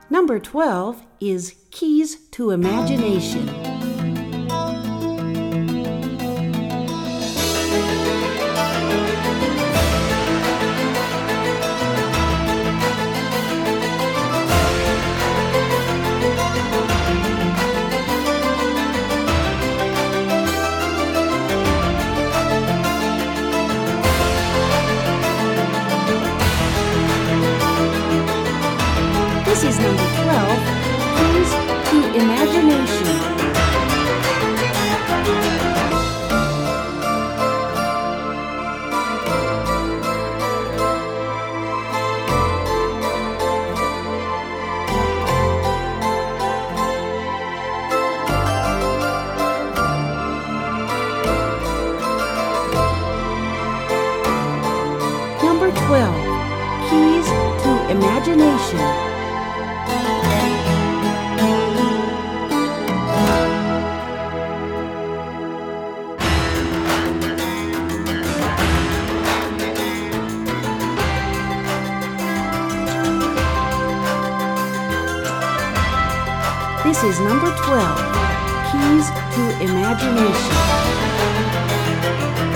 Number 12 is Keys to Imagination. This is number 12, Keys to Imagination. Number 12, Keys to Imagination. This is number 12, Keys to Imagination.